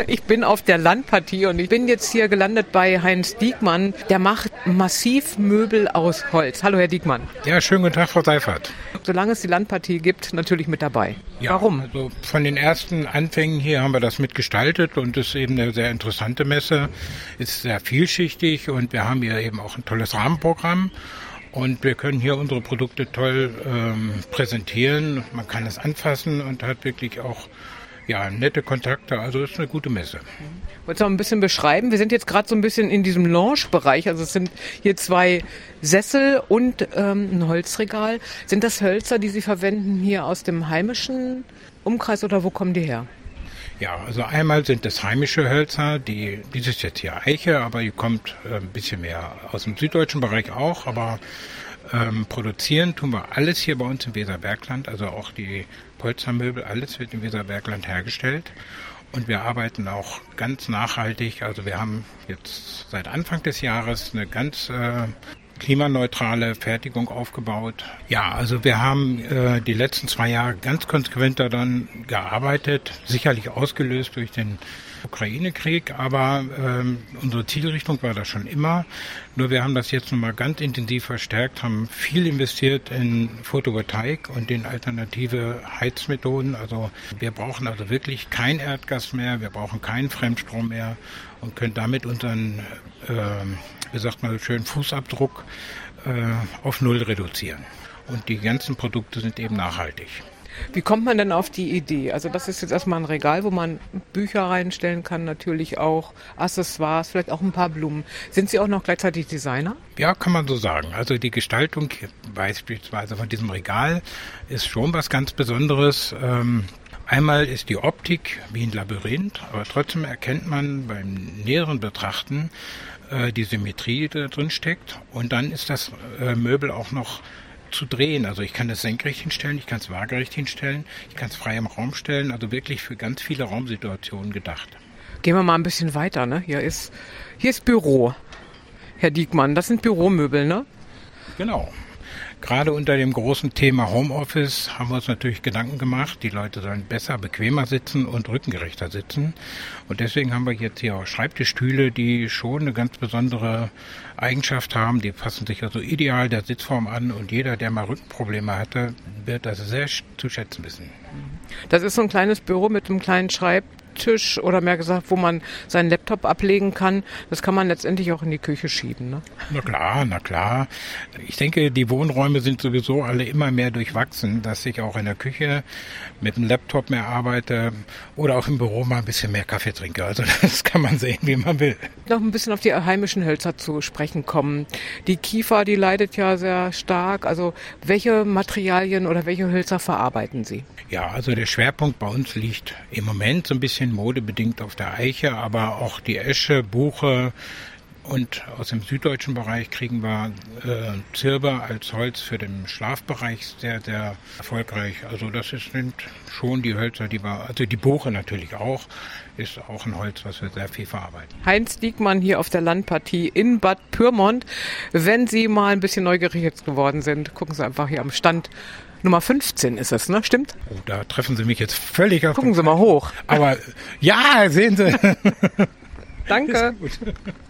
Ich bin auf der Landpartie und ich bin jetzt hier gelandet bei Heinz Diekmann. Der macht Massivmöbel aus Holz. Hallo, Herr Diekmann. Ja, schönen guten Tag, Frau Seifert. Solange es die Landpartie gibt, natürlich mit dabei. Ja, warum? Also von den ersten Anfängen hier haben wir das mitgestaltet und es ist eben eine sehr interessante Messe. Ist sehr vielschichtig und wir haben hier eben auch ein tolles Rahmenprogramm. Und wir können hier unsere Produkte toll präsentieren. Man kann es anfassen und hat wirklich auch nette Kontakte. Also es ist eine gute Messe. Wolltest du noch ein bisschen beschreiben? Wir sind jetzt gerade so ein bisschen in diesem Lounge-Bereich. Also es sind hier 2 Sessel und ein Holzregal. Sind das Hölzer, die Sie verwenden hier aus dem heimischen Umkreis oder wo kommen die her? Ja, also einmal sind das heimische Hölzer, dies ist jetzt hier Eiche, aber die kommt ein bisschen mehr aus dem süddeutschen Bereich auch, aber produzieren tun wir alles hier bei uns im Weserbergland, also auch die Polstermöbel, alles wird im Weserbergland hergestellt und wir arbeiten auch ganz nachhaltig, also wir haben jetzt seit Anfang des Jahres eine ganz klimaneutrale Fertigung aufgebaut. Ja, also wir haben die letzten 2 Jahre ganz konsequent daran gearbeitet, sicherlich ausgelöst durch den Ukraine-Krieg, aber unsere Zielrichtung war das schon immer. Nur wir haben das jetzt nochmal ganz intensiv verstärkt, haben viel investiert in Photovoltaik und in alternative Heizmethoden. Also wir brauchen also wirklich kein Erdgas mehr, wir brauchen keinen Fremdstrom mehr und können damit unseren wie sagt man so schön, Fußabdruck auf 0 reduzieren. Und die ganzen Produkte sind eben nachhaltig. Wie kommt man denn auf die Idee? Also das ist jetzt erstmal ein Regal, wo man Bücher reinstellen kann, natürlich auch Accessoires, vielleicht auch ein paar Blumen. Sind Sie auch noch gleichzeitig Designer? Ja, kann man so sagen. Also die Gestaltung beispielsweise von diesem Regal ist schon was ganz Besonderes. Einmal ist die Optik wie ein Labyrinth, aber trotzdem erkennt man beim näheren Betrachten die Symmetrie, die da drin steckt. Und dann ist das Möbel auch noch zu drehen. Also ich kann es senkrecht hinstellen, ich kann es waagerecht hinstellen, ich kann es frei im Raum stellen. Also wirklich für ganz viele Raumsituationen gedacht. Gehen wir mal ein bisschen weiter, ne? Hier ist Büro, Herr Diekmann. Das sind Büromöbel, ne? Genau. Gerade unter dem großen Thema Homeoffice haben wir uns natürlich Gedanken gemacht, die Leute sollen besser, bequemer sitzen und rückengerechter sitzen. Und deswegen haben wir jetzt hier auch Schreibtischstühle, die schon eine ganz besondere Eigenschaft haben. Die passen sich also ideal der Sitzform an und jeder, der mal Rückenprobleme hatte, wird das sehr zu schätzen wissen. Das ist so ein kleines Büro mit einem kleinen Schreibtisch oder mehr gesagt, wo man seinen Laptop ablegen kann. Das kann man letztendlich auch in die Küche schieben, ne? Na klar. Ich denke, die Wohnräume sind sowieso alle immer mehr durchwachsen, dass ich auch in der Küche mit dem Laptop mehr arbeite oder auch im Büro mal ein bisschen mehr Kaffee trinke. Also das kann man sehen, wie man will. Noch ein bisschen auf die heimischen Hölzer zu sprechen kommen. Die Kiefer, die leidet ja sehr stark. Also welche Materialien oder welche Hölzer verarbeiten Sie? Ja, also der Schwerpunkt bei uns liegt im Moment so ein bisschen modebedingt auf der Eiche, aber auch die Esche, Buche und aus dem süddeutschen Bereich kriegen wir Zirbe als Holz für den Schlafbereich sehr, sehr erfolgreich. Also sind schon die Hölzer, also die Buche natürlich auch, ist auch ein Holz, was wir sehr viel verarbeiten. Heinz Diekmann hier auf der Landpartie in Bad Pyrmont. Wenn Sie mal ein bisschen neugierig jetzt geworden sind, gucken Sie einfach hier am Stand. Nummer 15 ist es, ne? Stimmt? Oh, da treffen Sie mich jetzt völlig auf. Gucken Sie mal hoch. Aber ja, sehen Sie. Danke.